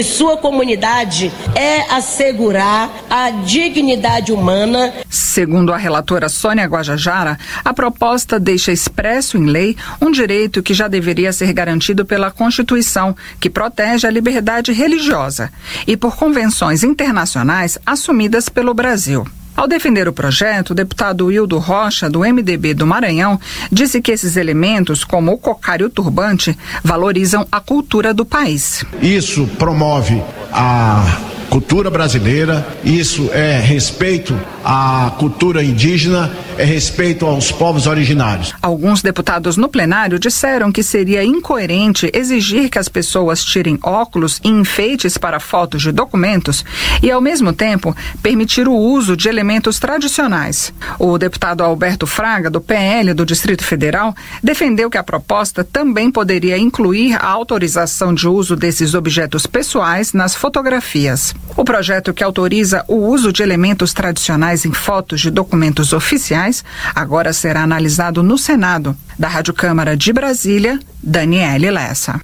Sua comunidade é assegurar a dignidade humana. Segundo a relatora Sônia Guajajara, a proposta deixa expresso em lei um direito que já deveria ser garantido pela Constituição, que protege a liberdade religiosa, e por convenções internacionais assumidas pelo Brasil. Ao defender o projeto, o deputado Wildo Rocha, do MDB do Maranhão, disse que esses elementos, como o cocar e o turbante, valorizam a cultura do país. Isso promove a cultura brasileira, isso é respeito à cultura indígena, é respeito aos povos originários. Alguns deputados no plenário disseram que seria incoerente exigir que as pessoas tirem óculos e enfeites para fotos de documentos e, ao mesmo tempo, permitir o uso de elementos tradicionais. O deputado Alberto Fraga, do PL do Distrito Federal, defendeu que a proposta também poderia incluir a autorização de uso desses objetos pessoais nas fotografias. O projeto que autoriza o uso de elementos tradicionais em fotos de documentos oficiais agora será analisado no Senado. Da Rádio Câmara de Brasília, Daniele Lessa.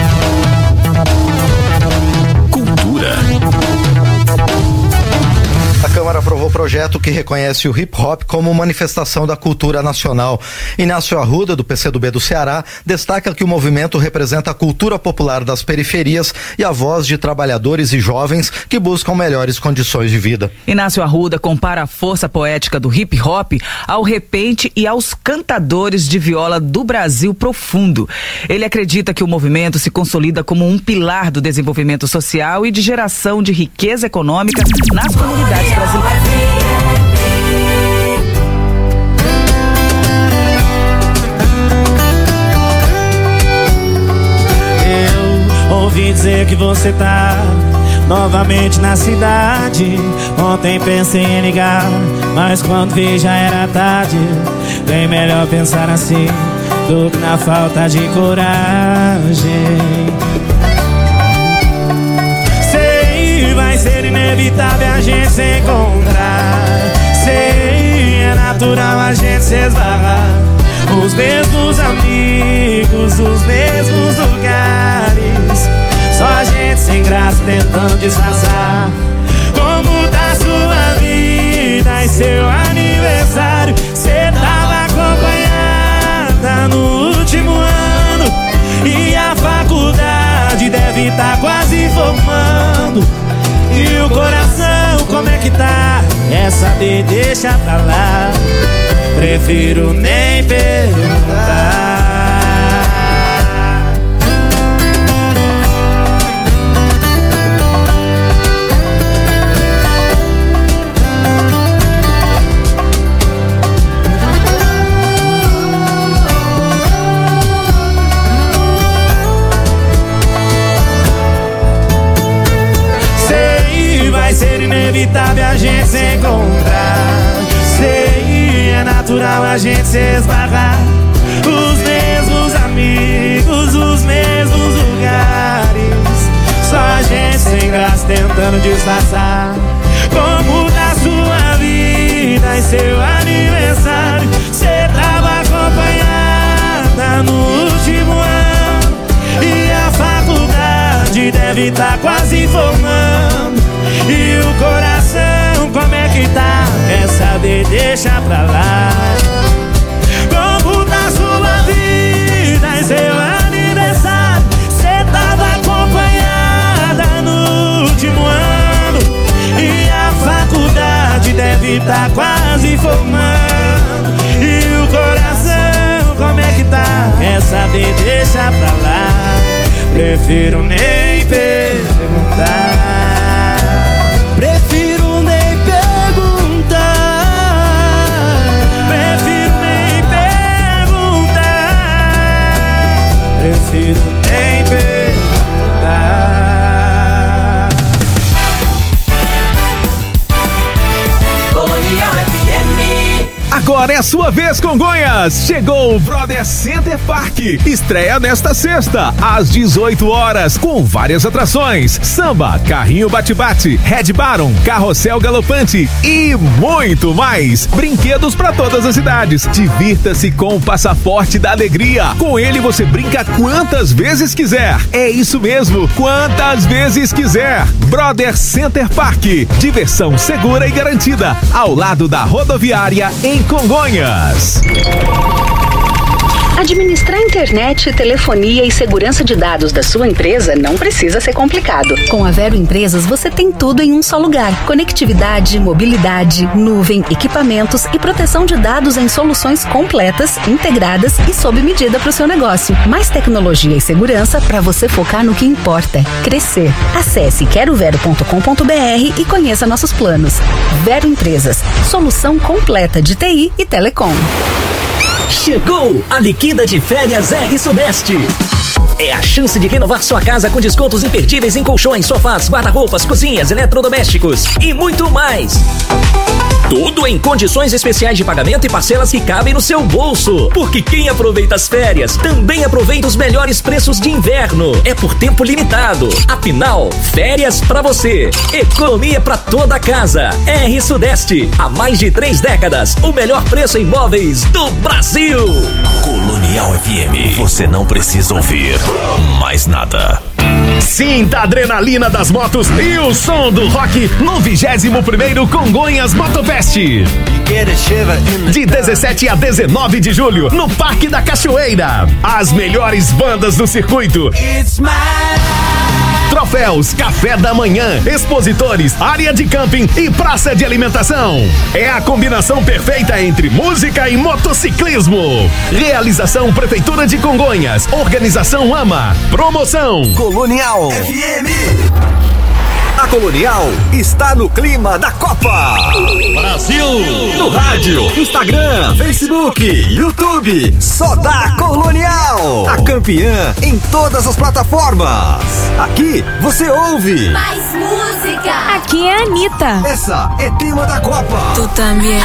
Cultura. A Câmara aprovou o projeto que reconhece o hip-hop como manifestação da cultura nacional. Inácio Arruda, do PCdoB do Ceará, destaca que o movimento representa a cultura popular das periferias e a voz de trabalhadores e jovens que buscam melhores condições de vida. Inácio Arruda compara a força poética do hip-hop ao repente e aos cantadores de viola do Brasil profundo. Ele acredita que o movimento se consolida como um pilar do desenvolvimento social e de geração de riqueza econômica nas comunidades brasileiras. Eu ouvi dizer que você tá novamente na cidade. Ontem pensei em ligar, mas quando vi já era tarde. Bem melhor pensar assim do que na falta de coragem. Vai ser inevitável a gente se encontrar. Sei, é natural a gente se esbarrar. Os mesmos amigos, os mesmos lugares. Só a gente sem graça tentando disfarçar. Como tá sua vida e seu aniversário? Cê tava acompanhada no último ano. E a faculdade deve tá quase formando. E o coração, como é que tá? Quer saber, deixa pra lá. Prefiro nem perguntar. Vai ser inevitável a gente se encontrar. Sei, é natural a gente se esbarrar. Os mesmos amigos, os mesmos lugares. Só a gente sem graça tentando disfarçar. Como tá sua vida e seu aniversário? Cê tava acompanhada no último ano. E a faculdade deve tá quase formando. E o coração, como é que tá? Quer saber, deixa pra lá. Como tá sua vida e seu aniversário? Cê tava acompanhada no último ano. E a faculdade deve tá quase formando. E o coração, como é que tá? Quer saber, deixa pra lá. Prefiro nem perguntar. Prefiro nem perguntar. Prefiro nem perguntar. Prefiro nem perguntar. Colonial FM. Agora Agora é a sua vez, Congonhas! Chegou o Brother Center Park. Estreia nesta sexta, às 18 horas, com várias atrações: samba, carrinho bate-bate, Red Baron, carrossel galopante e muito mais. Brinquedos para todas as idades. Divirta-se com o passaporte da alegria. Com ele você brinca quantas vezes quiser. É isso mesmo, quantas vezes quiser. Brother Center Park. Diversão segura e garantida, ao lado da rodoviária em Congonhas. Administrar internet, telefonia e segurança de dados da sua empresa não precisa ser complicado. Com a Vero Empresas você tem tudo em um só lugar. Conectividade, mobilidade, nuvem, equipamentos e proteção de dados em soluções completas, integradas e sob medida para o seu negócio. Mais tecnologia e segurança para você focar no que importa: crescer. Acesse querovero.com.br e conheça nossos planos. Vero Empresas, solução completa de TI e telecom. Chegou a liquida de férias R Sudeste. É a chance de renovar sua casa com descontos imperdíveis em colchões, sofás, guarda-roupas, cozinhas, eletrodomésticos e muito mais. Tudo em condições especiais de pagamento e parcelas que cabem no seu bolso. Porque quem aproveita as férias também aproveita os melhores preços de inverno. É por tempo limitado. Afinal, férias pra você. Economia pra toda a casa. R Sudeste. Há mais de 3 décadas. O melhor preço em imóveis do Brasil. Colonial FM. Você não precisa ouvir mais nada. Sinta a adrenalina das motos e o som do rock no 21º Congonhas Motofest. De 17 a 19 de julho, no Parque da Cachoeira. As melhores bandas do circuito. Troféus, café da manhã, expositores, área de camping e praça de alimentação. É a combinação perfeita entre música e motociclismo. Realização Prefeitura de Congonhas. Organização AMA. Promoção Colonial FM. A Colonial está no clima da Copa Brasil. No rádio, Instagram, Facebook, YouTube. Só dá Colonial. A campeã em todas as plataformas. Aqui você ouve mais música. Aqui é a Anitta. Essa é tema da Copa. Tu também.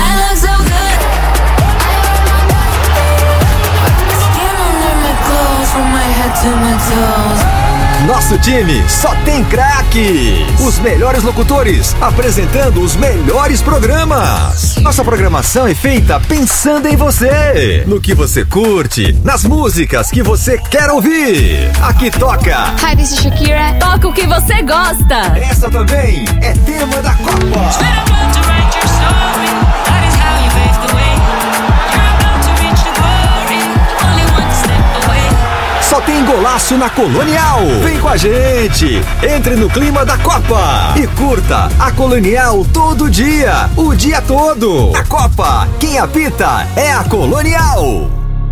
Nosso time só tem craque. Os melhores locutores apresentando os melhores programas. Nossa programação é feita pensando em você, no que você curte, nas músicas que você quer ouvir. Aqui toca Hi, this is Shakira. Toca o que você gosta. Essa também é tema da Copa. Só tem golaço na Colonial. Vem com a gente. Entre no clima da Copa e curta a Colonial todo dia, o dia todo. A Copa, quem apita é a Colonial.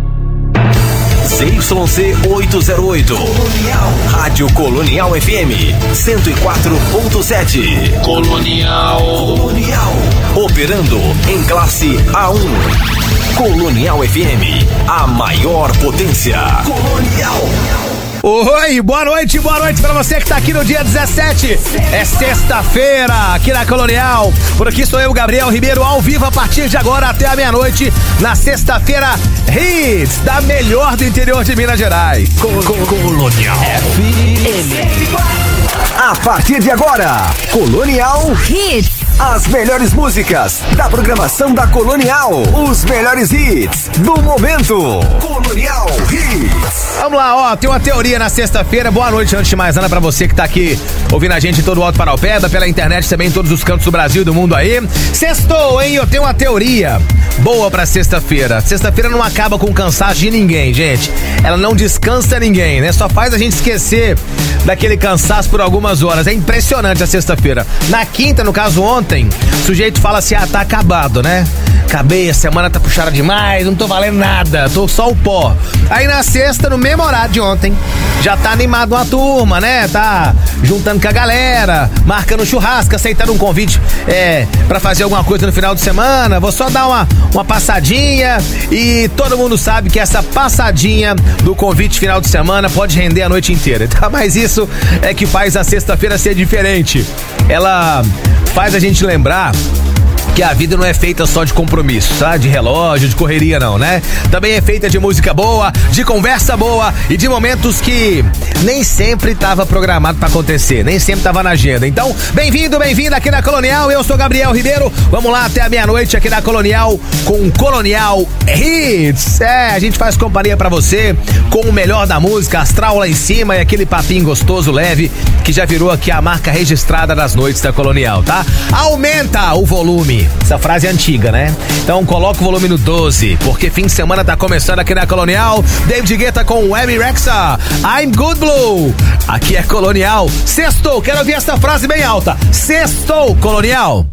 ZYC 808. Colonial. Rádio Colonial FM 104.7. Colonial. Operando em classe A1. Colonial FM, a maior potência. Colonial. Oi, boa noite pra você que tá aqui no dia 17. É sexta-feira, aqui na Colonial. Por aqui sou eu, Gabriel Ribeiro, ao vivo a partir de agora até a meia-noite, na sexta-feira Hits, da melhor do interior de Minas Gerais. Colonial FM. A partir de agora, Colonial Hits. As melhores músicas da programação da Colonial. Os melhores hits do momento. Colonial Hits. Vamos lá, ó, tem uma teoria na sexta-feira. Boa noite, antes de mais nada, pra você que tá aqui ouvindo a gente em todo o Alto Paraupeba, pela internet também em todos os cantos do Brasil e do mundo aí. Sextou, hein? Eu tenho uma teoria boa pra sexta-feira. Sexta-feira não acaba com o cansaço de ninguém, gente. Ela não descansa ninguém, né? Só faz a gente esquecer daquele cansaço por algumas horas. É impressionante a sexta-feira. Na quinta, no caso ontem, o sujeito fala assim, tá acabado, né? Acabei, a semana tá puxada demais, não tô valendo nada, tô só o pó. Aí na sexta, no mesmo horário de ontem, já tá animado uma turma, né? Tá juntando com a galera, marcando churrasco, aceitando um convite pra fazer alguma coisa no final de semana. Vou só dar uma passadinha e todo mundo sabe que essa passadinha do convite final de semana pode render a noite inteira. Tá? Mas isso é que faz a sexta-feira ser diferente. Ela faz a gente lembrar que a vida não é feita só de compromisso, tá? De relógio, de correria não, né? Também é feita de música boa, de conversa boa e de momentos que nem sempre tava programado pra acontecer, nem sempre tava na agenda. Então, bem-vindo, bem-vinda aqui na Colonial. Eu sou Gabriel Ribeiro. Vamos lá até a meia-noite aqui na Colonial com Colonial Hits. A gente faz companhia pra você com o melhor da música, astral lá em cima e aquele papinho gostoso, leve, que já virou aqui a marca registrada das noites da Colonial, tá? Aumenta o volume. Essa frase é antiga, né? Então coloca o volume no 12, porque fim de semana tá começando aqui na Colonial. David Guetta com o Amy Rexa, I'm Good Blue. Aqui é Colonial. Sextou, quero ouvir essa frase bem alta. Sextou, Colonial.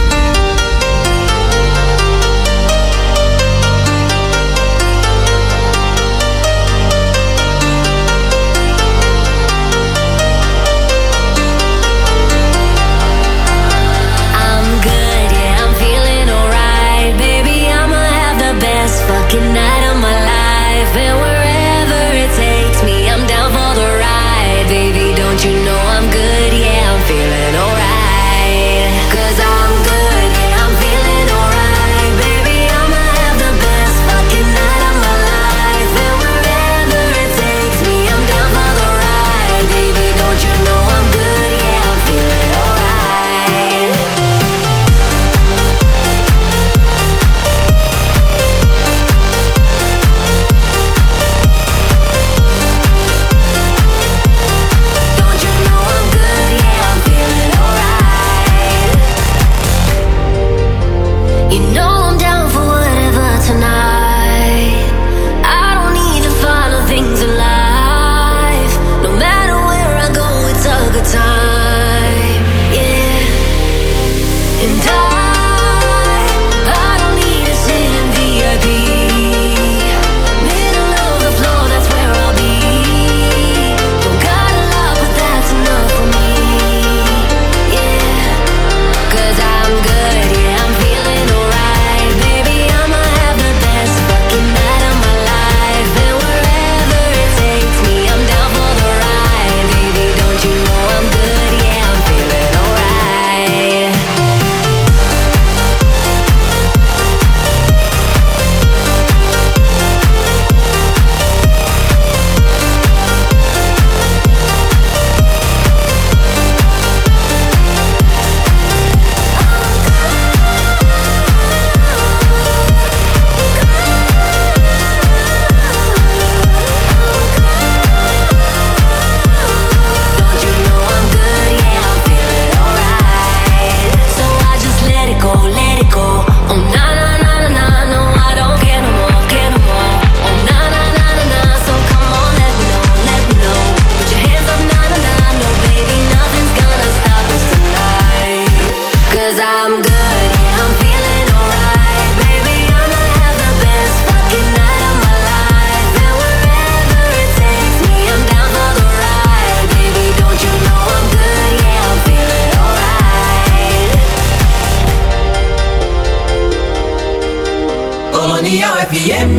Colonial FM.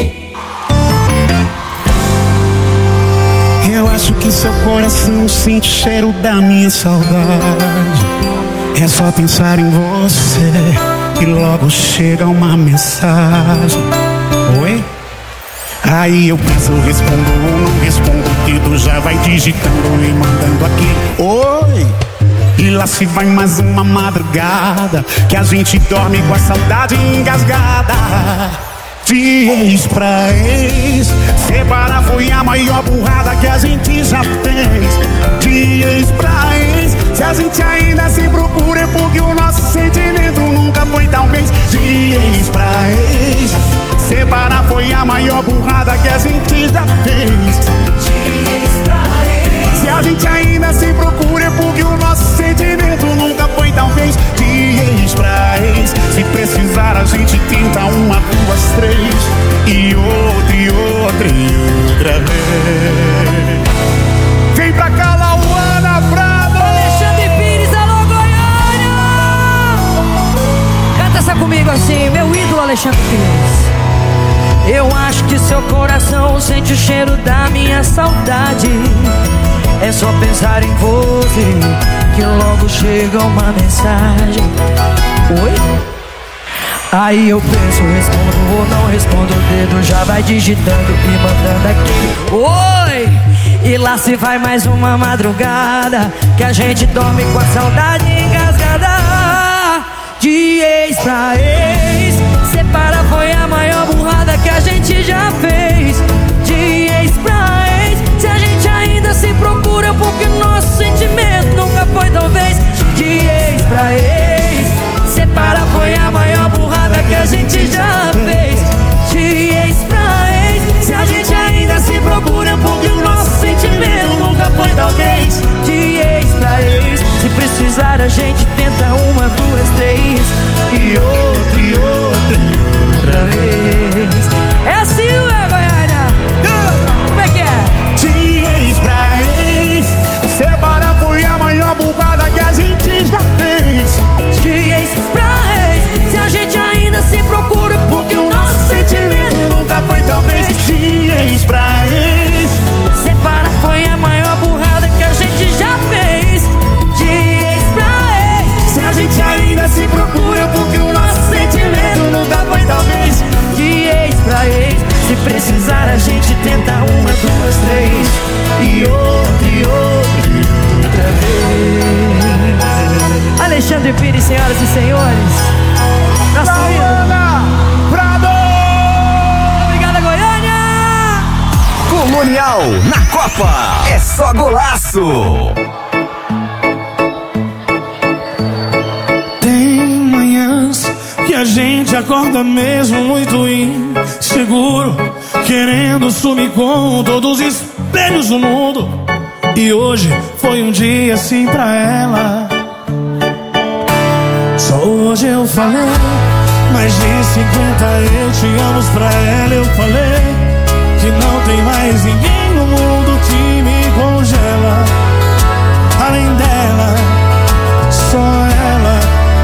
Eu acho que seu coração sente o cheiro da minha saudade. É só pensar em você que logo chega uma mensagem. Oi? Aí eu penso, respondo ou não respondo, que tu já vai digitando e mandando aqui. Oi! E lá se vai mais uma madrugada que a gente dorme com a saudade engasgada. De ex pra ex, separar foi a maior burrada que a gente já fez. De ex pra ex, se a gente ainda se procura é porque o nosso sentimento nunca foi talvez. De ex pra ex, separar foi a maior burrada que a gente já fez. De ex pra ex, se a gente ainda se procura é porque o nosso sentimento nunca foi talvez. De ex pra ex, se precisar a gente tenta uma, duas, três, e outra, e outra, e outra vez. Vem pra cá, Lauana Prado! Alexandre Pires, alô Goiânia! Canta essa comigo assim, meu ídolo Alexandre Pires. Eu acho que seu coração sente o cheiro da minha saudade. É só pensar em você que logo chega uma mensagem. Oi? Aí eu penso, respondo ou não respondo, o dedo já vai digitando e mandando aquele oi. E lá se vai mais uma madrugada, que a gente dorme com a saudade engasgada. De ex pra ex, separar foi a maior burrada que a gente já fez. De ex pra ex, se a gente ainda se procura, porque nosso sentimento nunca foi talvez. De ex pra ex, separar foi a maior burrada que a gente já fez. De ex pra ex, se a gente ainda se procura, porque o nosso sentimento nunca foi talvez. De ex pra ex, se precisar a gente tenta uma, duas, três, e outra vez. É assim, ué, Goiânia? Como é que é? De ex pra ex, separar foi a maior burrada que a gente já fez. De ex pra ex, se a gente ainda se procura, porque o nosso sentimento nunca foi talvez. De ex pra ex, separar foi a maior burrada que a gente já fez. De ex pra ex, se a gente ainda se procura, porque o nosso sentimento nunca foi talvez. De ex pra ex, se precisar a gente tenta uma, duas, três, e outra vez. Alexandre Pires, senhoras e senhores, nosso ídolo. Prado! Obrigada, Goiânia! Colonial na Copa é só golaço. Tem manhãs que a gente acorda mesmo muito inseguro, querendo sumir com todos os espelhos do mundo. E hoje foi um dia assim pra ela. Só hoje eu falei mais de 50 eu te amo pra ela. Eu falei que não tem mais ninguém no mundo que me congela. Além dela, só ela.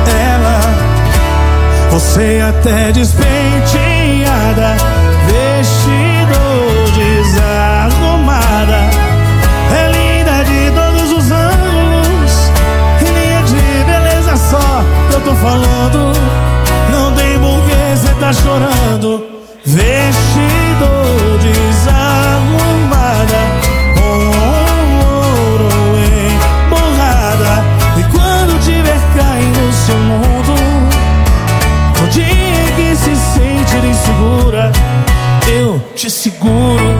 Você até despenteada, vestido desarrumada, é linda de todos os ângulos, e nem é de beleza só que eu tô falando. Não tem porquê cê tá chorando. Vestido desarrumada, com ouro emborrada, e quando tiver caindo no seu mundo, no dia que se sentir insegura, eu te seguro.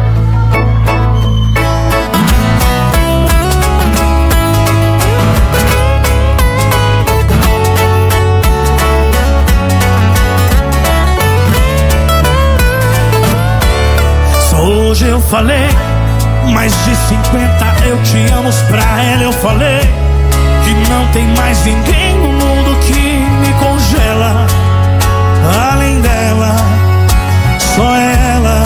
Só hoje eu falei mais de 50 eu te amo pra ela. Eu falei que não tem mais ninguém no mundo que me congela. Além dela, só ela.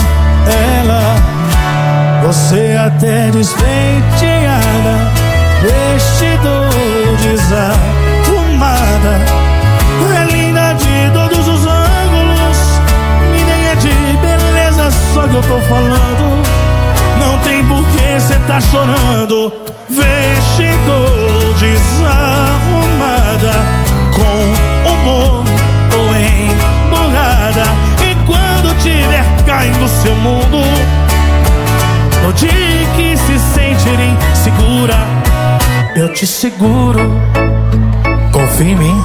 Você até despenteada, vestido desarrumada, é linda de todos os ângulos, e nem é de beleza só que eu tô falando. Não tem porquê cê tá chorando. Vestido desarrumada, com humor ou emburrada, e quando tiver caindo seu mundo, no dia que se sentir insegura, eu te seguro. Confia em mim.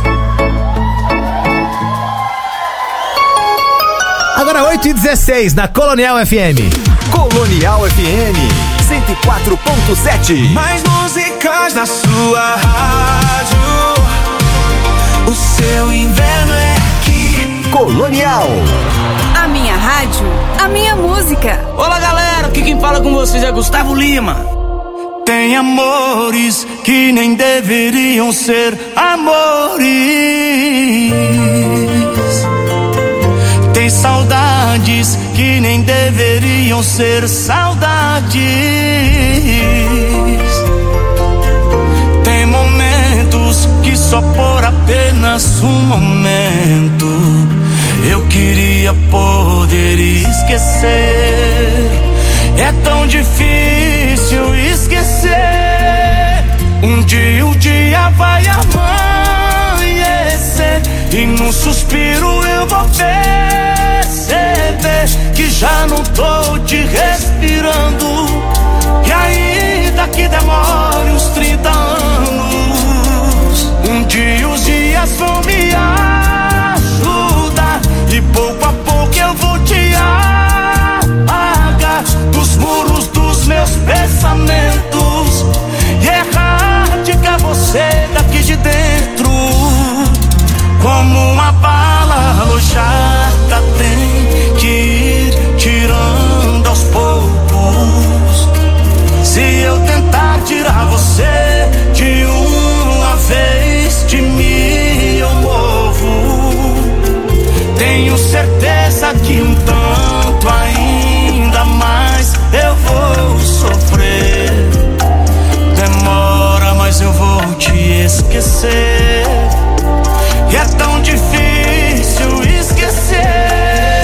Agora 8h16 na Colonial FM. Colonial FM 104.7. Mais músicas na sua rádio. O seu inverno é aqui. Colonial. A minha rádio, a minha música. Olá, galera, aqui quem fala com vocês é Gustavo Lima. Tem amores que nem deveriam ser amores. Tem saudades que nem deveriam ser saudades. Tem momentos que só por apenas um momento eu queria poder esquecer. É tão difícil esquecer. Um dia o dia vai amanhecer amanhecer e num suspiro eu vou perceber que já não tô te respirando. E ainda que demore uns 30 anos, um dia os dias vão me ajudar e pouco a pouco eu vou te apagar dos muros dos meus pensamentos e erradicar você daqui de dentro. Como uma bala alojada tem que ir tirando aos poucos. Se eu tentar tirar você de uma vez, de mim eu morro. Tenho certeza que um tanto ainda mais eu vou sofrer. Demora, mas eu vou te esquecer. E é tão difícil esquecer.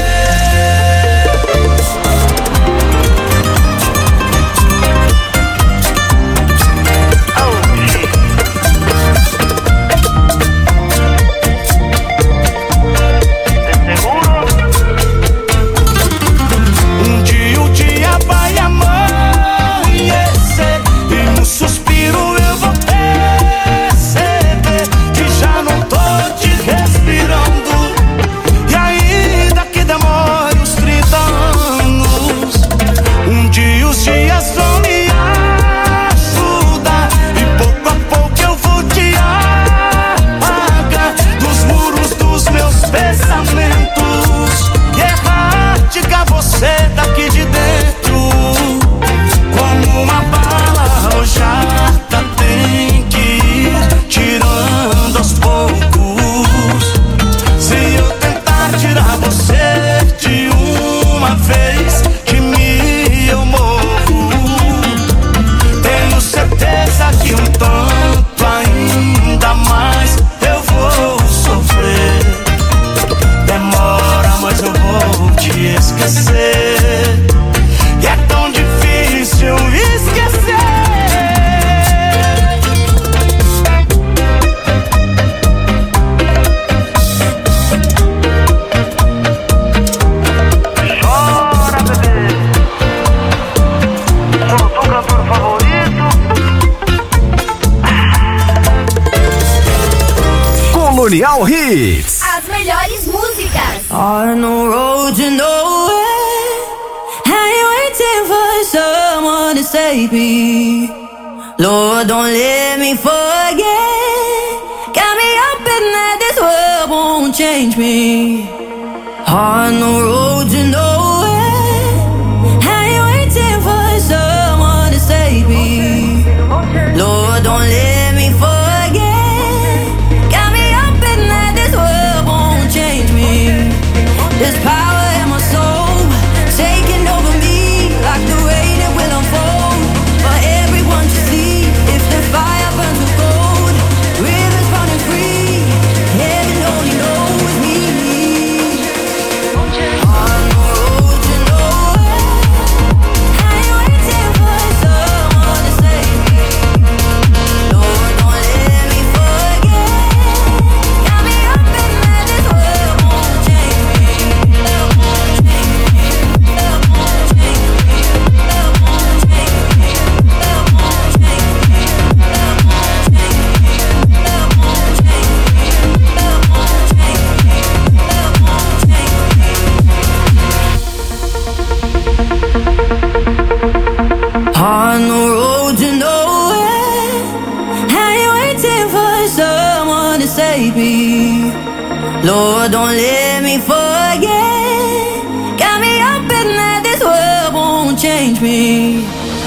Um dia o dia vai amanhecer e no suspiro eu vou perceber que já não tô te respirando. E ainda que demore uns 30 anos, um dia os dias vão me ajudar e pouco a pouco eu vou te apagar dos muros dos meus pensamentos e erradicar você daqui de dentro. Como uma bala alojada tem que ir tirando aos poucos. Se eu tentar tirar você de uma vez, de mim eu morro. Tenho certeza que um tanto ainda mais eu vou sofrer. Demora, mas eu vou te esquecer. E é tão difícil esquecer. Chora, bebê. Sou o teu cantor favorito. Colonial Hits. As melhores músicas. On the road to nowhere, how you waiting for someone to save me? Lord, don't let me forget. Got me hoping that this world won't change me. On the road to nowhere, how you waiting for someone to save me? Lord, don't let me forget. Got me hoping that this world won't change me. There's power in my soul, taking over me like the rain it will unfold for everyone to see. If the fire burns with gold, rivers running free, heaven only knows me. On the road to nowhere, how you waiting for someone to save me? Lord, don't let me forget. Got me hoping that this world won't change me. On the road to nowhere, how you waiting for someone to save me? Lord, don't let me forget. Got me hoping that this world won't change me.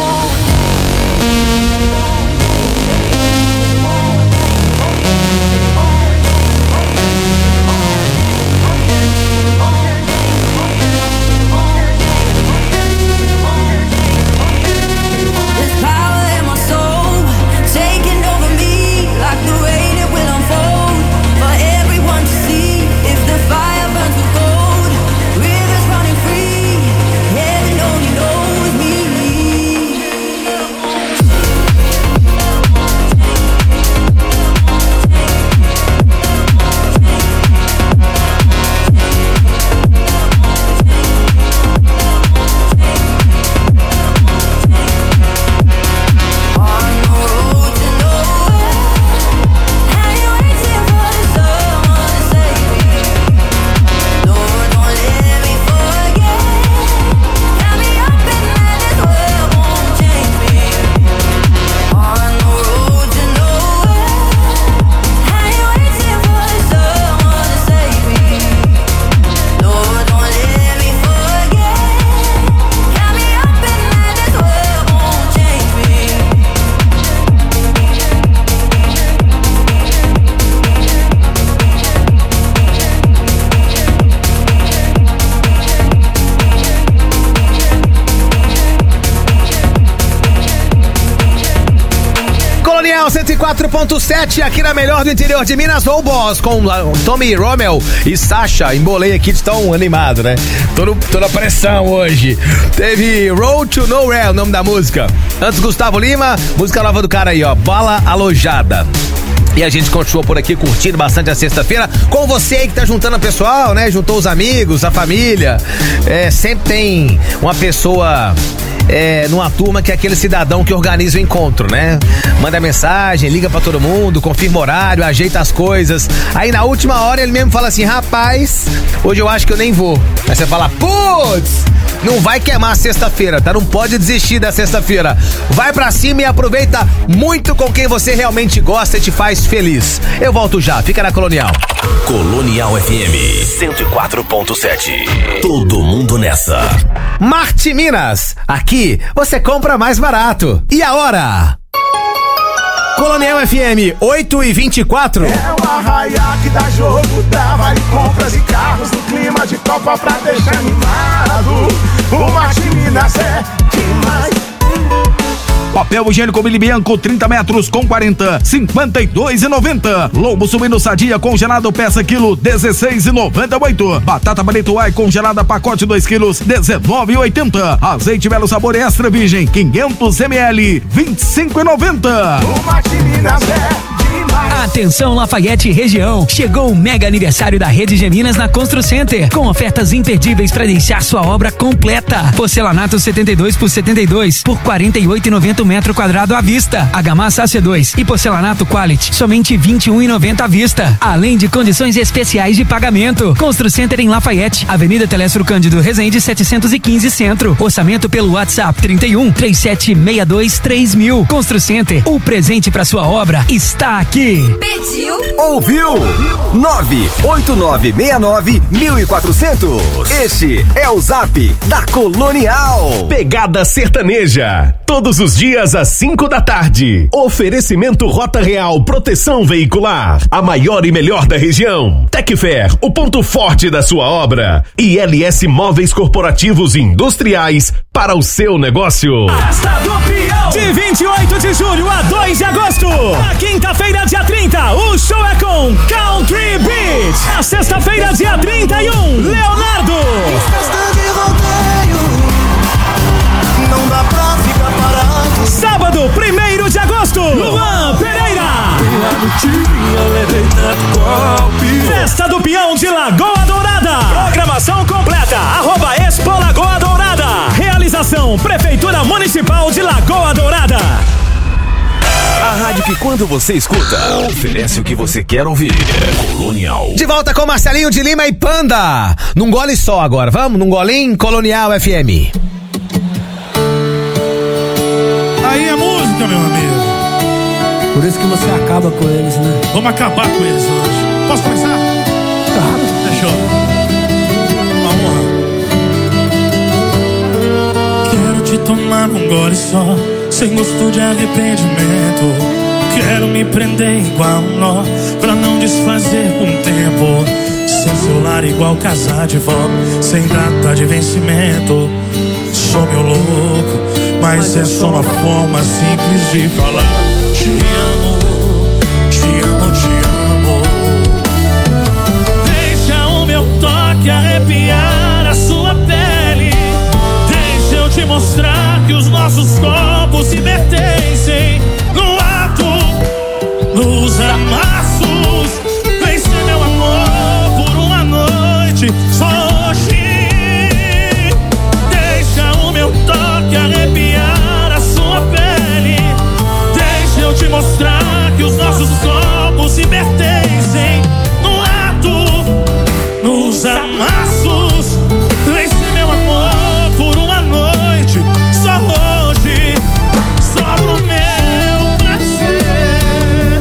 There's power in my soul, taking over me like the rain it will unfold for everyone to see. If the fire burns with gold, rivers running free, heaven only knows me. 104.7 aqui na melhor do interior de Minas, ou Boss, com Tommy Rommel e Sasha. Embolei aqui de tão animado, né? Tô na pressão hoje. Teve Road to Nowhere, o nome da música. Antes, Gustavo Lima, música nova do cara aí, ó, Bala Alojada. E a gente continuou por aqui curtindo bastante a sexta-feira com você aí que tá juntando o pessoal, né? Juntou os amigos, a família. Sempre tem uma pessoa numa turma que é aquele cidadão que organiza o encontro, né? Manda mensagem, liga pra todo mundo, confirma horário, ajeita as coisas. Aí na última hora ele mesmo fala assim: rapaz, hoje eu acho que eu nem vou. Aí você fala: putz, não vai queimar a sexta-feira, tá? Não pode desistir da sexta-feira. Vai pra cima e aproveita muito com quem você realmente gosta e te faz feliz. Eu volto já, fica na Colonial. Colonial FM 104.7. Todo mundo nessa. Marte Minas, aqui você compra mais barato. E a hora? Colonial FM 8h24. É o arraiá que dá jogo, dá vale compras e carros no clima de Copa pra deixar animado. O Marte Minas é demais. Papel higiênico Mili Bianco 30 metros com 40, 52,90. Lombo suíno sadia congelado peça quilo 16,98. Batata Bonito Ai congelada pacote 2 quilos 19,80. Azeite Belo Sabor extra virgem 500 ml 25,90. O Marte Minas é Atenção Lafayette região, chegou o mega aniversário da Rede Geminas na Constru Center, com ofertas imperdíveis para deixar sua obra completa. Porcelanato 72 por 72 por 48,90 metro quadrado à vista. Argamassa AC2 e porcelanato Quality somente 21,90 à vista, além de condições especiais de pagamento. Constru Center em Lafayette, Avenida Telestro Cândido Rezende 715 Centro. Orçamento pelo WhatsApp 31 3762 3000. Constru Center, o presente para sua obra está aqui. Pediu? Ouviu? 98969-1400. Este é o Zap da Colonial. Pegada sertaneja. Todos os dias às 5 da tarde. Oferecimento Rota Real Proteção Veicular. A maior e melhor da região. Tecfer, o ponto forte da sua obra. E LS Móveis Corporativos e Industriais para o seu negócio. Festa do Peão. De 28 de julho a 2 de agosto. Na quinta-feira, dia 30, o show é com Country Beach. Na sexta-feira, dia 31, Leonardo. Não dá pra ficar parado. Sábado, 1º de agosto, Luan Pereira. Festa do Peão de Lagoa Dourada. Programação completa, @Expo Lagoa Dourada. Realização, Prefeitura Municipal de Lagoa Dourada. A rádio que quando você escuta, oferece o que você quer ouvir. Colonial. De volta com Marcelinho de Lima e Panda. Num gole só agora, vamos? Num golinho, Colonial FM. Aí é música, meu amigo. Por isso que você acaba com eles, né? Vamos acabar com eles hoje. Posso começar? Claro. Deixa eu. Uma honra. Quero te tomar num gole só, sem gosto de arrependimento. Quero me prender igual um nó, pra não desfazer com o tempo. Sem celular igual casar de volta, sem data de vencimento. Sou meu louco, mas é só uma forma simples de falar. Te amo, te amo, te amo. Deixa o meu toque arrepiar a sua pele. Deixa eu te mostrar que os nossos corpos se pertencem. No ato, nos amassos. Vem ser meu amor por uma noite, só hoje. Deixa o meu toque arrepiar a sua pele. Deixa eu te mostrar que os nossos corpos se pertencem. No ato, nos amassos. Vem ser meu amor por uma noite, só hoje, só pro meu prazer.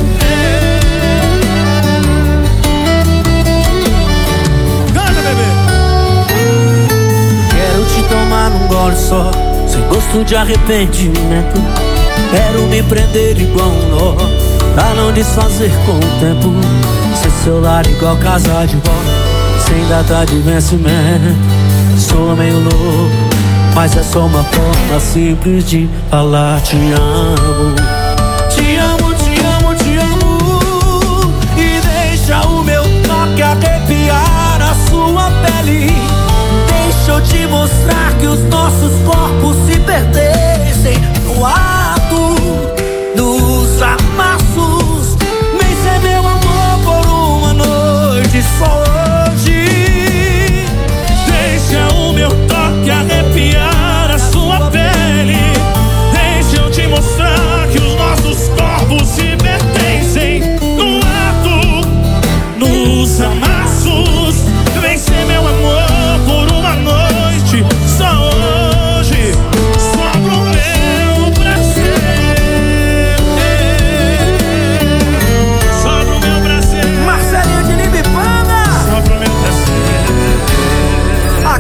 Canta, bebê. Quero te tomar num gole só, sem gosto de arrependimento. Quero me prender igual um nó, pra não desfazer com o tempo. Ser seu lar igual casar de volta, sem data de vencimento. Sou meio louco, mas é só uma forma simples de falar te amo. Te amo, te amo, te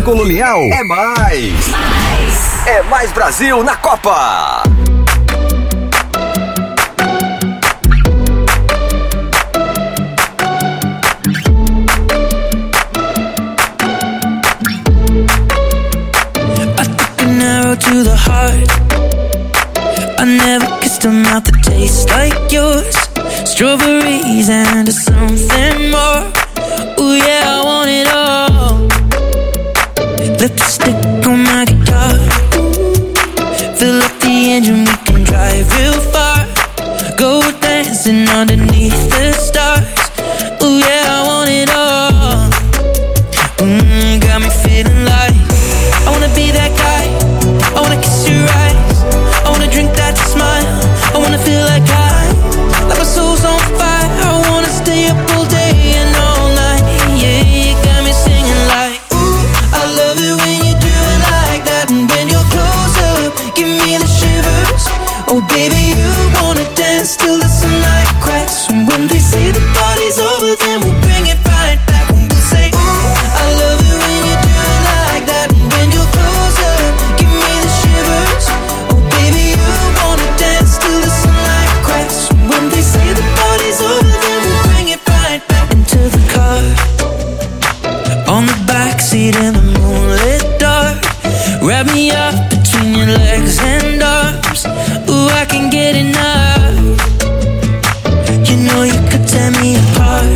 Colonial é mais. É mais Brasil na Copa. To the heart, I never kissed a mouth that tastes like yours. Strawberries and something more. Ooh yeah, I want it all. Lipstick on my guitar. Fill up the engine, we can drive real far. Go dancing underneath the stars. Ooh yeah, I want it all. Got me feeling like I wanna be that guy. I wanna kiss your eyes. I wanna drink that smile. I wanna feel like like my soul's on fire. I wanna stay up all day and all night. Yeah, you got me singing like, ooh, I love it when you do it like that. And when you're close up, give me the shivers. Oh baby, you wanna dance till the sunlight cracks. And when they say the party's over, then we'll bring it right back. And we'll say, ooh, I love it when you do it like that. And when you're close up, give me the shivers. Oh baby, you wanna dance till the sunlight cracks. And when they say the party's over, then we'll bring it right back into the car. On the backseat in the moonlit dark. Wrap me up between your legs and arms. Ooh, I can get enough. You know you could tear me apart.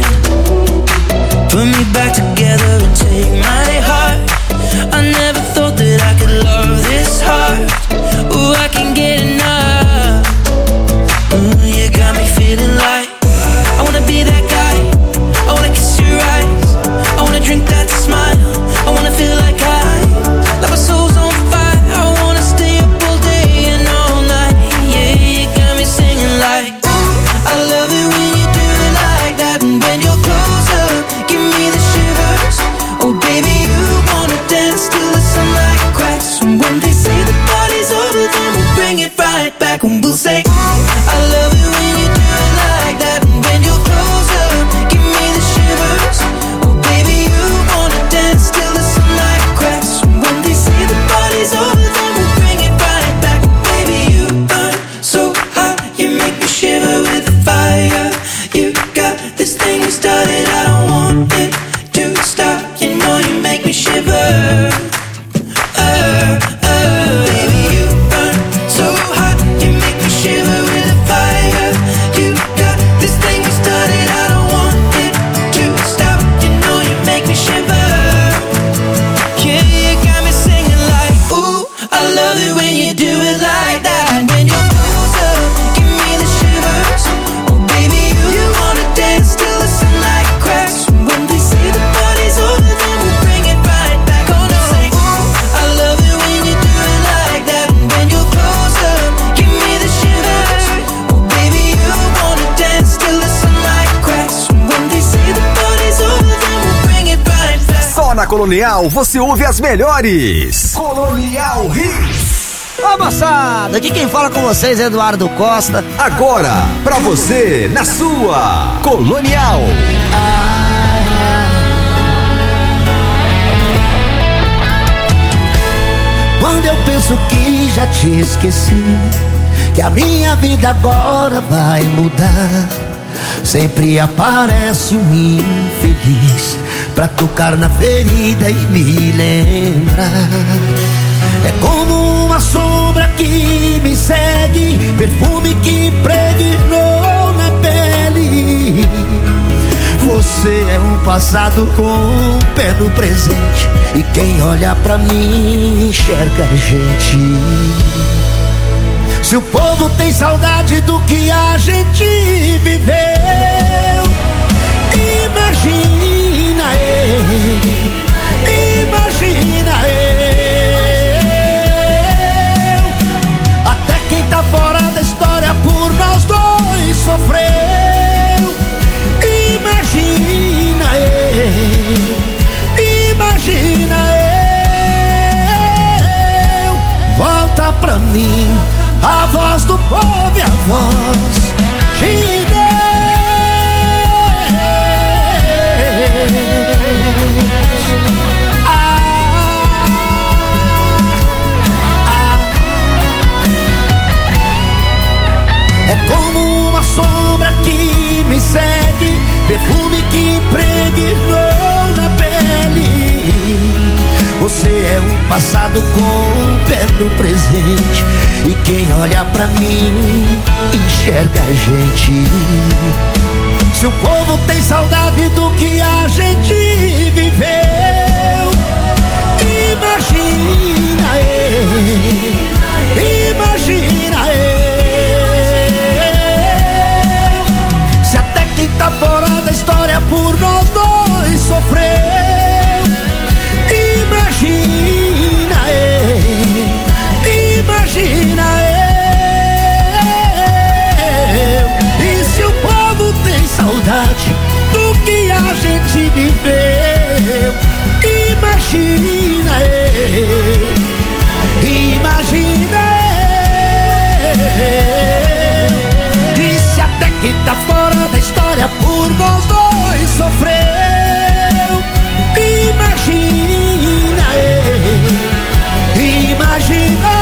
Put me back together and take my heart. I never thought that I could love this hard. Ooh, I can get enough. Ooh, you got me feeling like I wanna be that guy. I wanna kiss your eyes. I wanna drink that smile. I wanna feel like my soul's on fire. I wanna stay up all day and all night. Yeah, you got me singing like, ooh, I love it when you do it like that. And when you're close up, give me the shivers. Oh baby, you wanna dance till the sunlight cracks. And when they say the party's over, then we'll bring it right back. And we'll say, ooh, I love it when you do it like that. And when you're close up, give me the shivers. Oh baby, you wanna dance till the sunlight cracks. And when they say the party's over, then we'll bring it right back. Baby, you burn so hot, you make me shiver with the fire. You got this thing you started, I don't want it to stop. You know you make me shiver. Baby, you burn so hot, you make me shiver with the fire. You got this thing you started, I don't want it to stop. You know you make me shiver. Yeah, you got me singing like, ooh, I love it when you do it like that. And when you're close up, give me the shivers. Oh baby, you wanna dance till the sunlight cracks. And when they say the party's over, then we'll bring it right back. Oh no, say, ooh, I love it when you do it like that. And when you're close up, give me the shivers. Oh baby, you wanna dance till the sunlight cracks. And when they say the party's over, then we'll bring it right back. Só na Colonial você ouve as melhores. Colonial Hits. Ô moçada, aqui quem fala com vocês é Eduardo Costa. Agora, pra você, na sua Colonial. Quando eu penso que já te esqueci, que a minha vida agora vai mudar, sempre aparece um infeliz pra tocar na ferida e me lembrar. É como uma sombra que me segue, perfume que impregnou na pele. Você é um passado com um pé no presente, e quem olha pra mim enxerga a gente. Se o povo tem saudade do que a gente viveu, imagina eu, imagina eu. Até quem tá fora da história por nós dois sofreu. Imagina eu, imagina eu. Volta pra mim a voz do povo e a voz de Deus. passado com o pé no presente. E quem olha pra mim enxerga a gente. Se o povo tem saudade do que a gente viveu, imagina imagina se até quem tá fora da história por nós dois sofreu. Imagina imagina e se o povo tem saudade do que a gente viveu, imagina imagina e se até que tá fora da história por nós dois sofreu, imagina imagina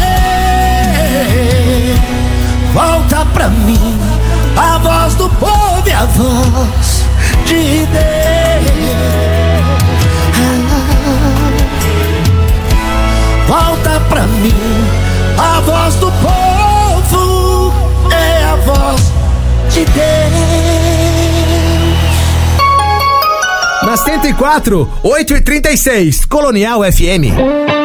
volta pra mim a voz do povo e a voz de Deus. Volta pra mim a voz do povo, é a voz de Deus. Na 104, 8h36, Colonial FM.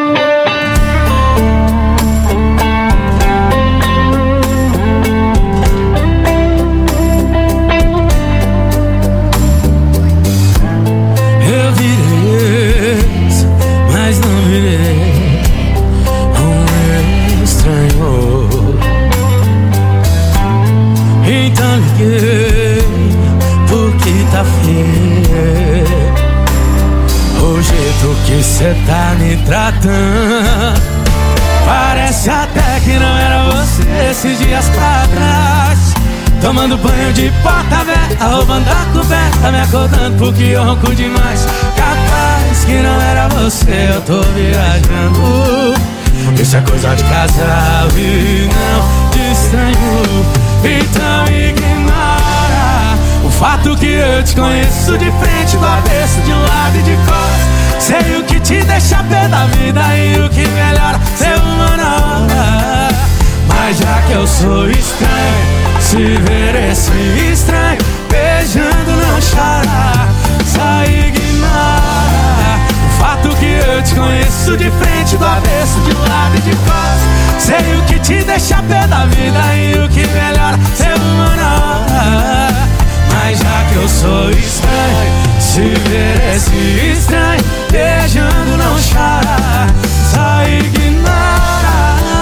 O jeito que cê tá me tratando parece até que não era você esses dias pra trás. Tomando banho de porta aberta, roubando a coberta, me acordando porque eu ronco demais. Capaz que não era você, eu tô viajando. Isso é coisa de casal e não de estranho. Então ignora o fato que eu te conheço de frente, do avesso, de um lado e de costas. Sei o que te deixa pé da vida e o que melhora ser uma nova. Mas já que eu sou estranho, se ver esse estranho beijando não chora, só ignora o fato que eu te conheço de frente, do avesso, de um lado e de costas. Sei o que te deixa pé da vida e o que melhora ser uma nova. Mas já que eu sou estranho, se ver esse estranho beijando não chora, só ignora,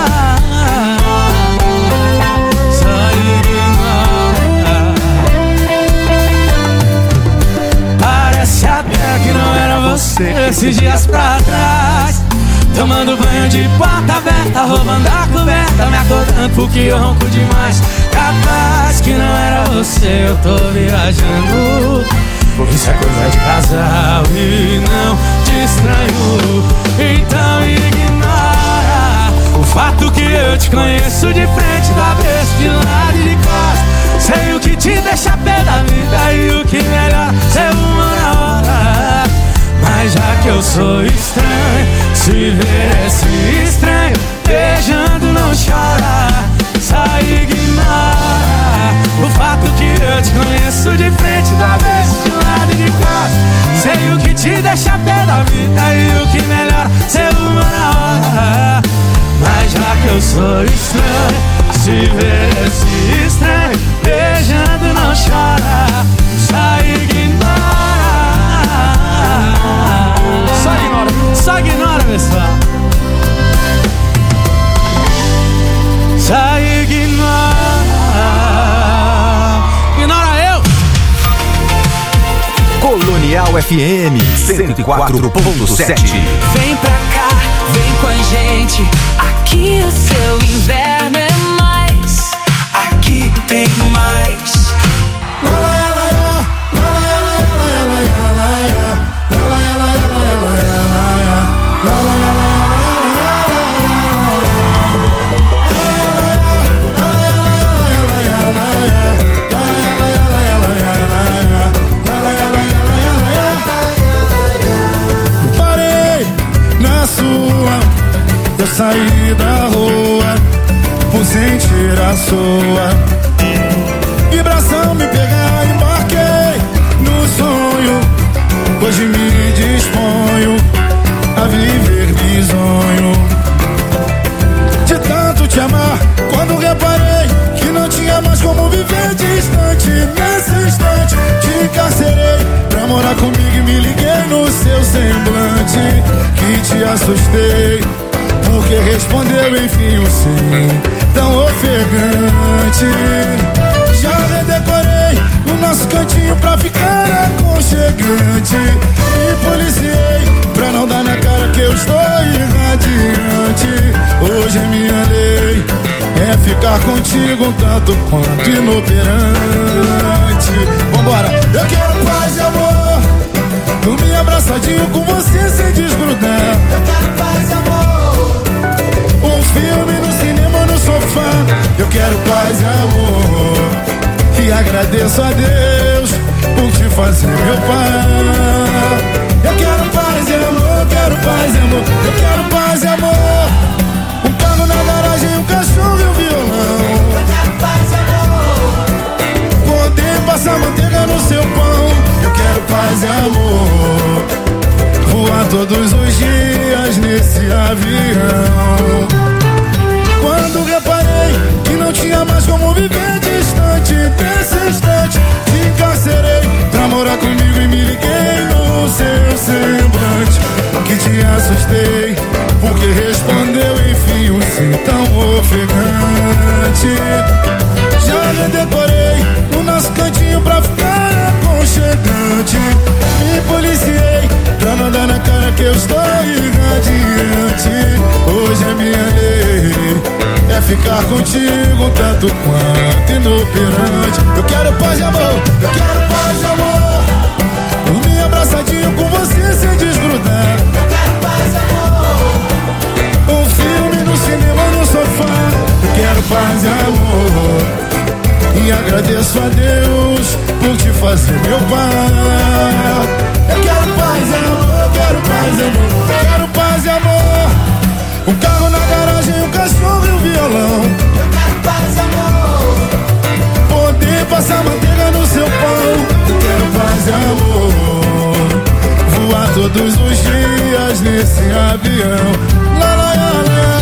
só ignora. Parece até que não era você esses dias pra trás. Tomando banho de porta aberta, roubando a coberta, me acordando porque eu ronco demais. Capaz que não era você, eu tô viajando. Isso é coisa de casal e não de estranho. Então ignora o fato que eu te conheço de frente, do avesso, de lado e de costas. Sei o que te deixa pé da vida e o que melhor ser uma na hora. Mas já que eu sou estranho, se ver esse estranho beijando não chora, só ignora o fato que eu te conheço de frente, do avesso, de lado e de costas. Sei o que te deixa pé da vida e o que melhor ser uma na hora. Mas já que eu sou estranho, se ver esse estranho beijando não chora, só ignora. Só ignora, pessoal. Só ignora. Ignora eu. Colonial FM 104.7. Vem pra cá, vem com a gente. Aqui o seu inverno é mais. Aqui tem mais. sair da rua por sentir a sua vibração me pegar. Embarquei no sonho, hoje me disponho a viver bisonho de tanto te amar. Quando reparei que não tinha mais como viver distante, nesse instante te encarcerei pra morar comigo e me liguei no seu semblante que te assustei, porque respondeu enfim o sim tão ofegante. Já redecorei o nosso cantinho pra ficar aconchegante, me policiei pra não dar na cara que eu estou irradiante. Hoje é minha lei, é ficar contigo um tanto quanto inoperante. Vambora! Eu quero paz e amor, dormir abraçadinho com você sem desgrudar. Eu quero paz e amor, um filme no cinema ou no sofá. Eu quero paz e amor, e agradeço a Deus por te fazer meu pai. Eu quero paz e amor, quero paz e amor, eu quero paz e amor. Um carro na garagem, um cachorro e um violão. Eu quero paz e amor, poder passar manteiga no seu pão. Eu quero paz e amor, voar todos os dias nesse avião. Quando reparei que não tinha mais como viver distante, nesse instante te encarcerei pra morar comigo e me liguei no seu semblante que te assustei, porque respondeu enfim um sim tão ofegante. Já redecorei o nosso cantinho pra ficar aconchegante, me policiei pra não dar na cara que eu estou irradiante. Hoje é minha lei, é ficar contigo um tanto quanto inoperante. Eu quero paz e amor, eu quero paz e amor, dormir abraçadinho com você sem desgrudar. Eu quero paz e amor, um filme no cinema ou no sofá. Eu quero paz e amor, e agradeço a Deus por te fazer meu pai. Eu quero paz e amor, eu quero paz e amor, eu quero paz e amor. Um carro na garagem, um cachorro e um violão. Eu quero paz e amor, poder passar manteiga no seu pão. Eu quero paz e amor, voar todos os dias nesse avião. Lá, lá, lá, lá.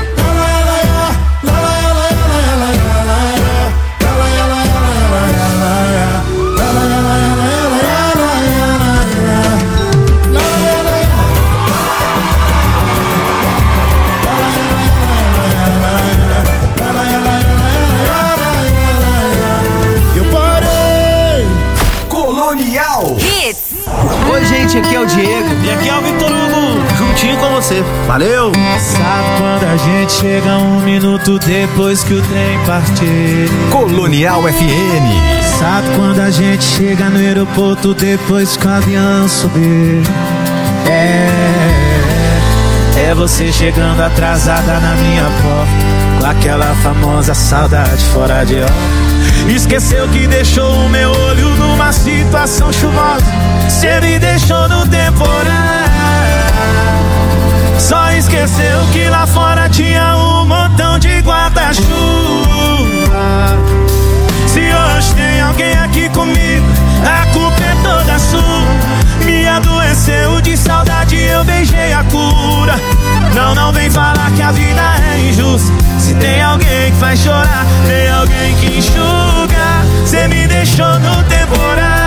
Oi, gente, aqui é o Diego. E aqui é o Vitor Hugo, juntinho com você. Valeu! Sabe quando a gente chega um minuto depois que o trem partir? Colonial FM. Sabe quando a gente chega no aeroporto depois que o avião subir? É você chegando atrasada na minha porta, com aquela famosa saudade fora de hora. Esqueceu que deixou o meu olho numa situação chuvosa. Cê me deixou no temporal. Só esqueceu que lá fora tinha um montão de guarda-chuva. Se hoje tem alguém aqui comigo, a culpa é toda sua. Me adoeceu de saudade, eu beijei a cura. Não vem falar que a vida é injusta. Se tem alguém que faz chorar, tem alguém que enxuga. Cê me deixou no temporal.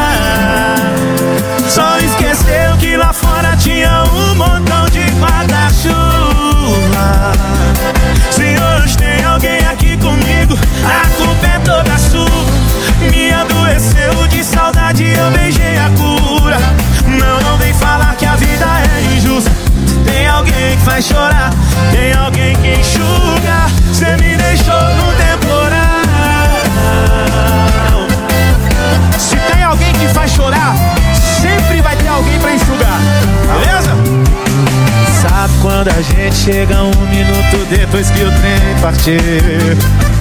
Só esqueceu que lá fora tinha um montão de guarda-chuva. Se hoje tem alguém aqui comigo, a culpa é toda sua. Me adoeceu de saudade, eu beijei a cura. Não vem falar que a vida é injusta. Tem alguém que faz chorar, tem alguém que enxuga. Cê me deixou no temporal. Se tem alguém que faz chorar, sempre vai ter alguém pra enxugar, beleza? Sabe quando a gente chega um minuto depois que o trem partir?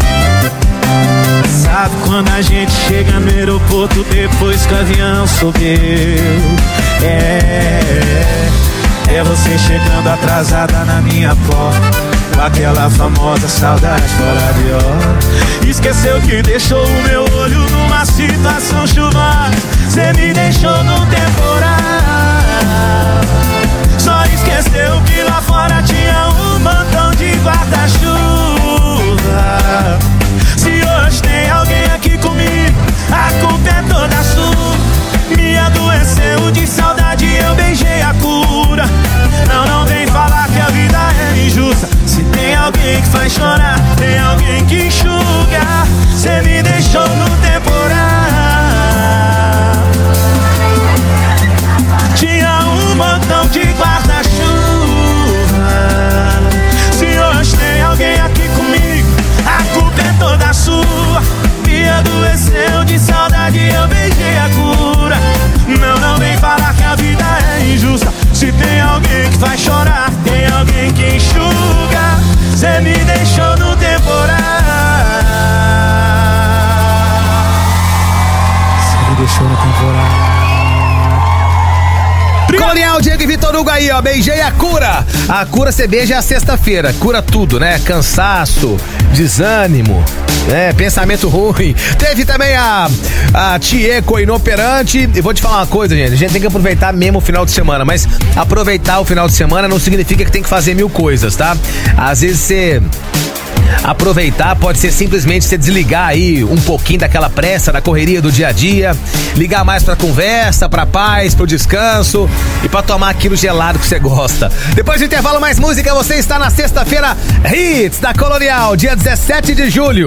Sabe quando a gente chega no aeroporto depois que o avião subiu? É você chegando atrasada na minha porta, com aquela famosa saudade fora de hora. Esqueceu que deixou o meu olho numa situação chuvosa. Cê me deixou no temporal. Só esqueceu que lá fora tinha um montão de guarda-chuva. Se hoje tem alguém aqui comigo, a culpa é toda sua. Me adoeceu de saudade, eu beijei a cura. Não vem falar que a vida é injusta. Se tem alguém que faz chorar, tem alguém que enxuga. Cê me deixou no temporal. Tinha um montão de guarda-chuva. Se hoje tem alguém aqui comigo, a culpa é toda sua. Me adoeceu de saudade, eu beijei a cura. Não vem falar que a vida é injusta. Se tem alguém que faz chorar, tem alguém que enxuga. Cê me deixou no temporal. Cê me deixou no temporal. Colonial, Diego e Vitor Hugo aí, ó, beijei a cura. A cura você beija é a sexta-feira, cura tudo, né? Cansaço, desânimo, né? Pensamento ruim. Teve também a Tieco inoperante. E vou te falar uma coisa, gente, a gente tem que aproveitar mesmo o final de semana, mas aproveitar o final de semana não significa que tem que fazer 1000 coisas, tá? Às vezes você... aproveitar pode ser simplesmente você desligar aí um pouquinho daquela pressa, da correria do dia a dia, ligar mais pra conversa, pra paz, pro descanso e pra tomar aquilo gelado que você gosta. Depois do intervalo, mais música. Você está na sexta-feira Hits da Colonial, dia 17 de julho.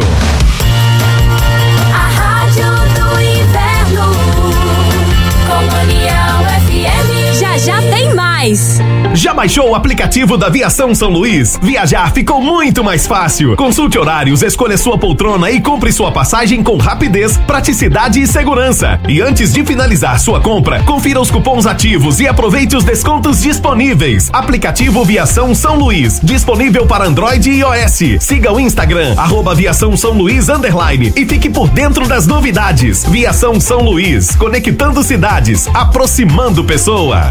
A Rádio do Inverno, Colonial FM. Já tem mais. Já baixou o aplicativo da Viação São Luís? Viajar ficou muito mais fácil. Consulte horários, escolha sua poltrona e compre sua passagem com rapidez, praticidade e segurança. E antes de finalizar sua compra, confira os cupons ativos e aproveite os descontos disponíveis. Aplicativo Viação São Luís, disponível para Android e iOS. Siga o Instagram, @Viação São Luís _ e fique por dentro das novidades. Viação São Luís, conectando cidades, aproximando pessoas.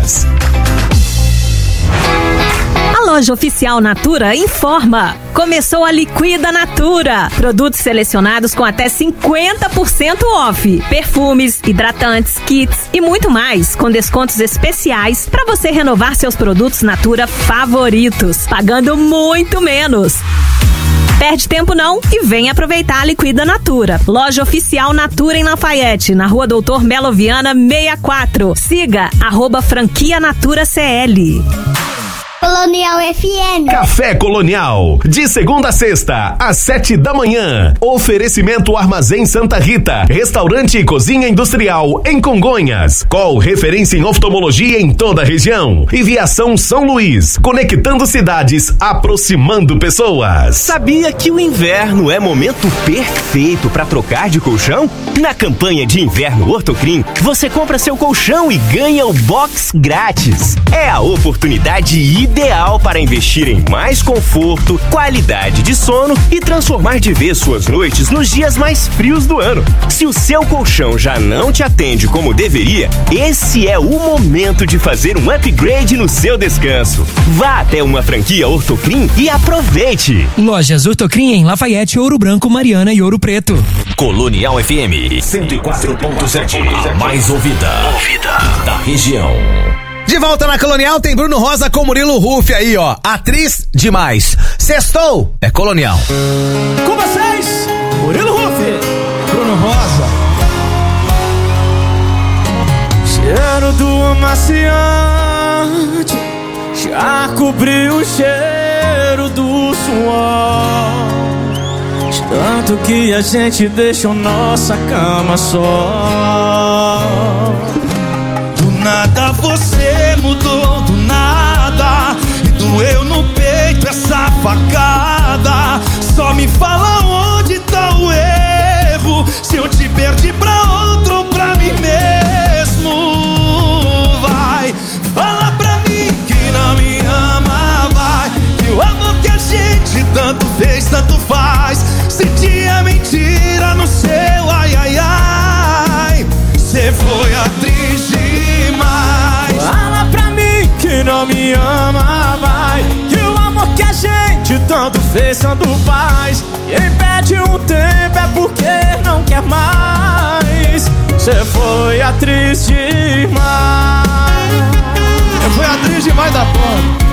A loja oficial Natura informa. Começou a Liquida Natura. Produtos selecionados com até 50% off. Perfumes, hidratantes, kits e muito mais, com descontos especiais para você renovar seus produtos Natura favoritos, pagando muito menos. Perde tempo não e vem aproveitar a Liquida Natura. Loja oficial Natura em Lafayette, na Rua Doutor Melo Viana 64. Siga @franquia Natura CL. Colonial FM. Café Colonial, de segunda a sexta, às 7 da manhã. Oferecimento Armazém Santa Rita, restaurante e cozinha industrial em Congonhas. Call referência em oftalmologia em toda a região. E Viação São Luís, conectando cidades, aproximando pessoas. Sabia que o inverno é momento perfeito para trocar de colchão? Na campanha de inverno Ortocrim, você compra seu colchão e ganha o box grátis. É a oportunidade ideal para investir em mais conforto, qualidade de sono e transformar de vez suas noites nos dias mais frios do ano. Se o seu colchão já não te atende como deveria, esse é o momento de fazer um upgrade no seu descanso. Vá até uma franquia Ortocrim e aproveite. Lojas Ortocrim em Lafayette, Ouro Branco, Mariana e Ouro Preto. Colonial FM 104.7, a mais ouvida da região. De volta na Colonial, tem Bruno Rosa com Murilo Ruff aí, ó. Atriz demais. Sextou é Colonial. Com vocês, Murilo Ruff, Bruno Rosa. Cheiro do amaciante já cobriu o cheiro do suor. De tanto que a gente deixou nossa cama só. Do nada você mudou, do nada, e doeu no peito essa facada. Só me fala onde tá o erro, se eu te perdi pra outro ou pra mim mesmo. Vai, fala pra mim que não me ama, vai, que o amor que a gente tanto fez, tanto faz. Se tinha mentira no seu ai, ai, ai. não me ama, vai. Que o amor que a gente tanto fez, tanto faz. Quem perde um tempo é porque não quer mais. Cê foi atriz demais. Eu fui atriz demais da porra.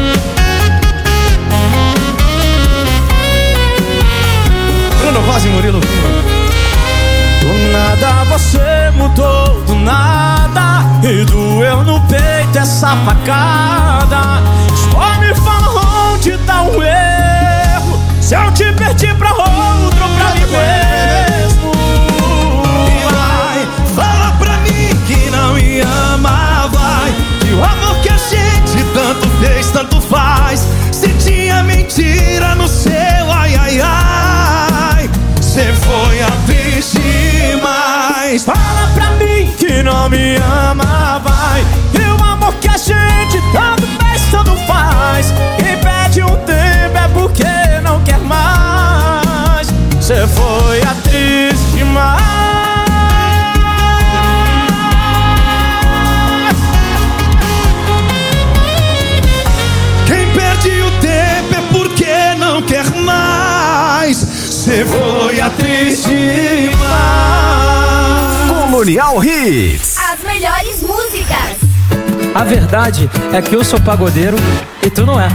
Bruno Vaz e Murilo. Do nada você mudou, do nada. E doeu no peito essa facada. Só me fala onde tá o erro. Se eu te perdi pra outro, pra mim mesmo. E vai, fala pra mim que não me ama, vai. Que o amor que a gente tanto fez, tanto faz. Se tinha mentira no seu, ai, ai, ai. Cê foi atriz demais. Fala pra mim que não me ama, vai. E o amor que a gente tanto fez, tanto faz. Quem perde um tempo é porque não quer mais. Cê foi atriz demais. Quem perde o tempo é porque não quer mais. Cê foi atriz demais. Colonial Hits. As melhores músicas. A verdade é que eu sou pagodeiro e tu não é.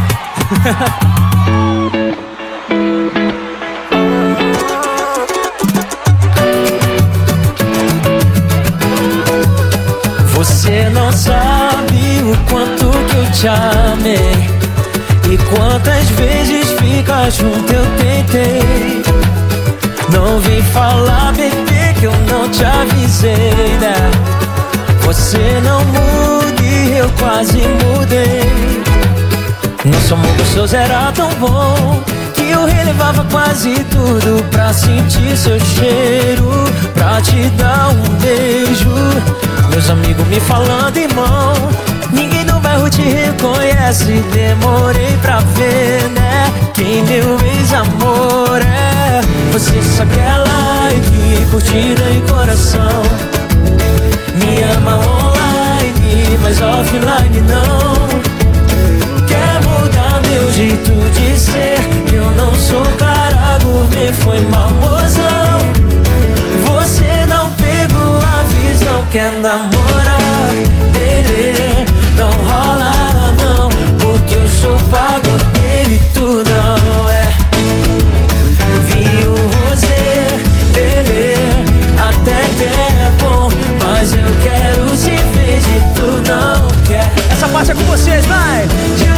Você não sabe o quanto que eu te amei e quantas vezes ficar junto eu tentei. Não vem falar, bebê, que eu não te avisei, né? Você não muda e eu quase mudei. Nosso amor gostoso era tão bom que eu relevava quase tudo pra sentir seu cheiro, pra te dar um beijo. Meus amigos me falando, irmão, ninguém no bairro te reconhece. Demorei pra ver, né, quem meu ex-amor é. Você só quer like, curtida e coração. Me ama online, mas offline não. Quer mudar meu jeito de ser. Eu não sou cara gourmet, foi mal, mozão. Você não pegou a visão. Quer namorar, beleza, não rola não, porque eu sou pagodeiro e tu não é. Vinho rosé, beleza, até que é bom, mas eu quero se ver e tu não quer. Essa parte é com vocês, vai!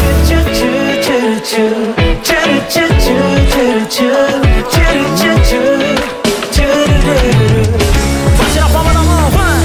Vai tirar a palma da mão, vai!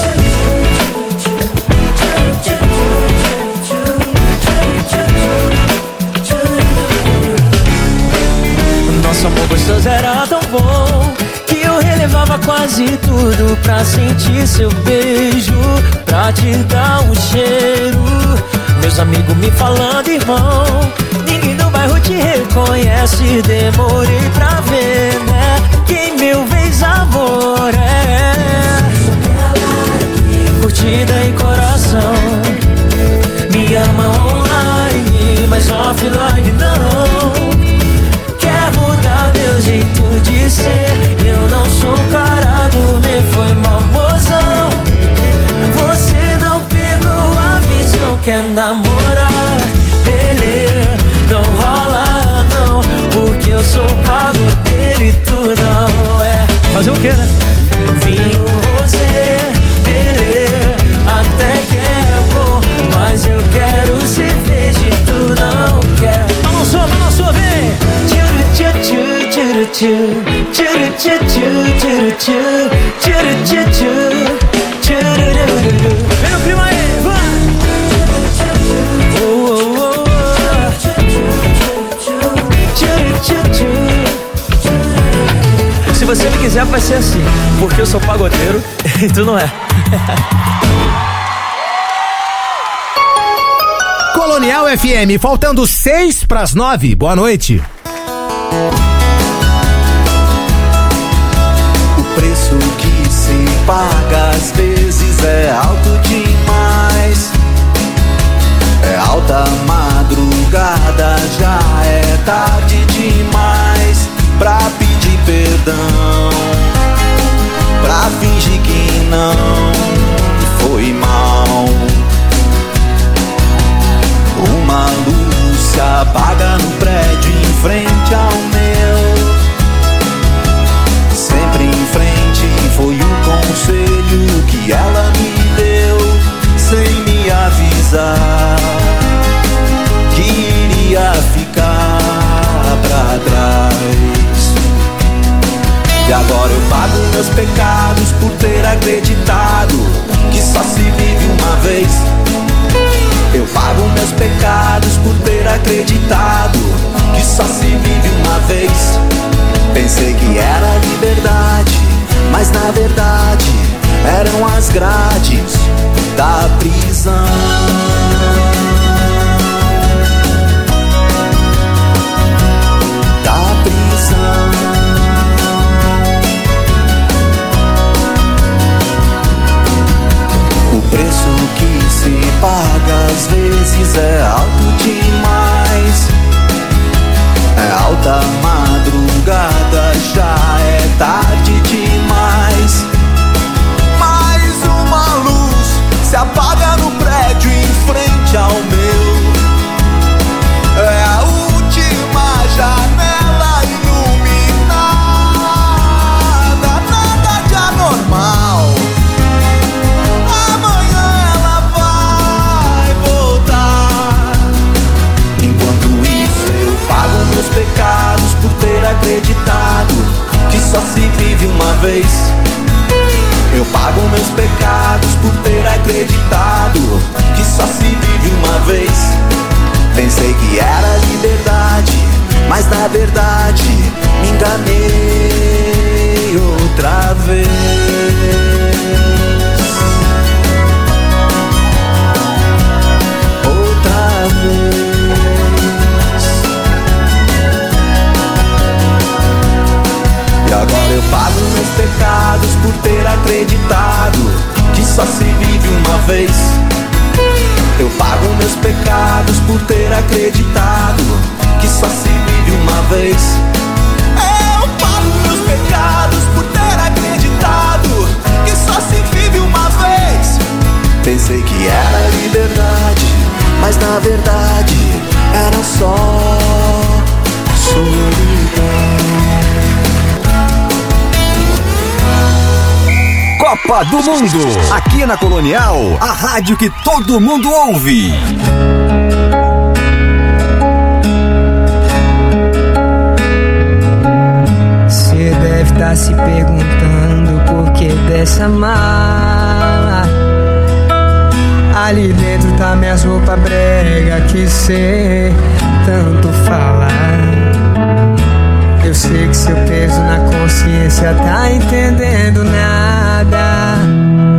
Nosso amor gostoso era tão bom que eu relevava quase tudo pra sentir seu beijo, pra te dar um cheiro. Meus amigos me falando, irmão, ninguém no bairro te reconhece. Demorei pra ver, né, quem meu ex-amor é. Curtida e coração. Me ama online, mas offline não. Quer mudar meu jeito de ser. Eu não sou cara gourmet, foi mal, mozão. Você não pegou a visão. Quer namorar, beleza, não rola não, porque eu sou pagodeiro e tu não é. Fazer o que, né? Vinho rosé, beleza, até que é bom, mas eu quero cerveja e tu não quer. Balançou, vem! Vem no clima aí, vai! Se você me quiser vai ser assim, porque eu sou pagodeiro e tu não é. Colonial FM, faltando 6:09. Boa noite. O preço que se paga às vezes é alto demais. É alta madrugada, já é tarde demais pra pedir perdão, pra fingir que não foi mal. Uma luz se apaga no prédio em frente ao meu. Sempre em frente foi o conselho que ela me deu, sem me avisar que iria ficar pra trás. E agora eu pago meus pecados por ter acreditado que só se vive uma vez. Eu pago meus pecados por ter acreditado que só se vive uma vez. Pensei que era liberdade, mas na verdade eram as grades da prisão. Da prisão. O preço que se paga às vezes é alto demais. É alta madrugada, já é tarde demais. Mais uma luz se apaga no prédio em frente ao meu. É a última janela iluminada, nada de anormal. Amanhã ela vai voltar. Enquanto isso eu pago meus pecados por ter acreditado que só se vive uma vez. Eu pago meus pecados por ter acreditado que só se vive uma vez. Pensei que era liberdade, mas na verdade me enganei outra vez. Outra vez. E agora eu pago meus pecados por ter acreditado que só se vive uma vez. Eu pago meus pecados por ter acreditado que só se vive uma vez. Eu pago meus pecados por ter acreditado que só se vive uma vez. Pensei que era liberdade, mas na verdade era só solidão. Copa do Mundo, aqui na Colonial, a rádio que todo mundo ouve. Cê deve estar se perguntando por que dessa mala. Ali dentro tá minhas roupas brega que cê tanto fala. Eu sei que seu peso na consciência tá entendendo nada.